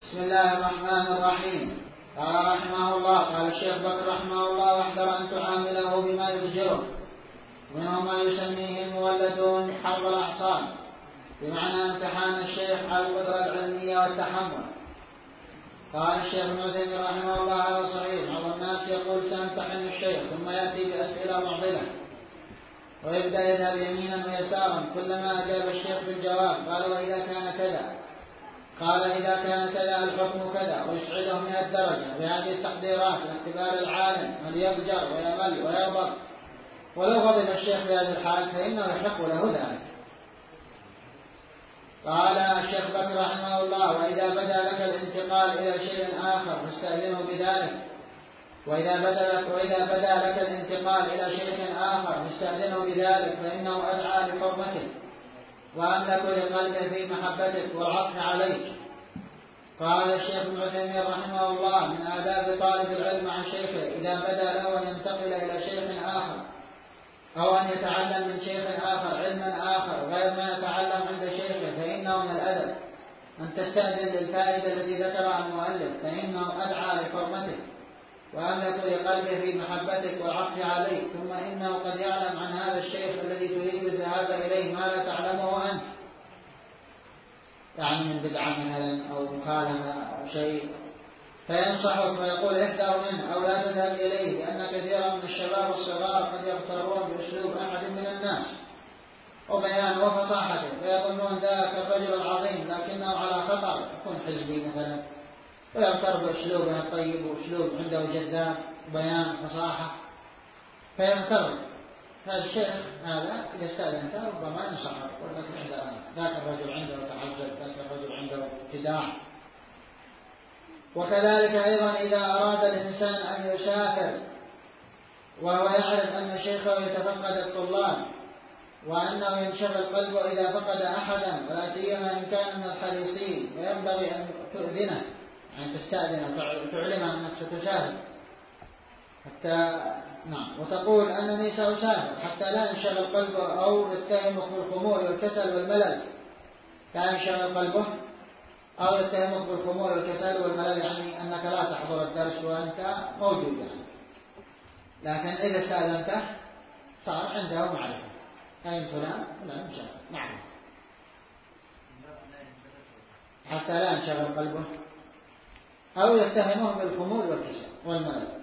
بسم الله الرحمن الرحيم. قال رحمه الله: قال الشيخ بكر رحمه الله: واحذر أن تعامله بما يزجره، ومنهم ما يسميه المولدون حرب الأعصاب، بمعنى امتحان الشيخ على القدرة العلمية والتحمل. قال الشيخ ابن تيمية رحمه الله: هذا صحيح. بعض الناس يقول سأمتحن الشيخ ثم يأتي بأسئلة معضلة ويبدأ يذهب يمينا ويسارا، كلما أجاب الشيخ بالجواب قال: وإذا كان كذا، قال: إذا كان كذا الحكم كذا، ويسعده 100 درجة بهذه التقديرات لاختبار العالم هل يضجر ويمل ويغضب. ولو غضب الشيخ بهذه الحال فإنه يحق له ذلك. قال الشيخ بكر رحمه الله: وإذا بدا لك الانتقال إلى شيء آخر فاستأذنه بذلك. وإذا بدا لك الانتقال إلى شيء آخر فاستأذنه بذلك، فإنه أدعى لحرمتك وأملك لقلبه في محبتك والعطف عليك. قال الشيخ ابن تيمية رحمه الله: من آداب طالب العلم عن شيخه إذا بدا له أن ينتقل إلى شيخ آخر أو أن يتعلم من شيخ آخر علما آخر غير ما يتعلم عند شيخه، فإنه من الأدب أن تستأذن للفائدة التي ذكرها المؤلف، فإنه أدعى لحرمتك وأملك لقلبه في محبتك والعطف عليك. ثم إنه قد يعلم عن هذا الشيخ الذي تريد الذهاب إليه ما لا تعلمه أنت، يعني من بدعة مثلا أو مخالفة أو شيء، فينصحك ويقول: احذر منه أو لا تذهب إليه، لأن كثيرا من الشباب الصغار قد يغترون بأسلوب أحد من الناس وبيانه وفصاحته، فيظنون ذاك الرجل العظيم لكنه على خطر، يكون حزبي مثلا ويغتر بأسلوبه الطيب وأسلوب عنده جذاب بيان فصاحة فيغتر. هذا الشيخ هذا إذا استأذنته ربما ينصحك يقول لك: احذر، ذاك الرجل عنده تعزز، ذاك الرجل عنده ابتداع. وكذلك أيضا إذا أراد الإنسان أن يسافر وهو يعرف أن شيخه يتفقد الطلاب وأنه ينشغل قلبه إذا فقد أحدا، ولا سيما إن كان من الحريصين، وينبغي أن تؤذنه، يعني تستأذنه تعلمه أنك ستسافر حتى وتقول: أنني سأسافر، حتى لا ينشغل قلبه أو يتهمك بالخمول والكسل والملل. لا ينشغل قلبه أو يتهمك بالخمول والكسل والملل، يعني أنك لا تحضر الدرس وأنت موجود يعني. لكن إذا استأذنته صار عنده معرفة: أين فلان؟ فلان مشاهد معروف، حتى لا ينشغل قلبه أو يتهمه بالخمول والكسل والملل.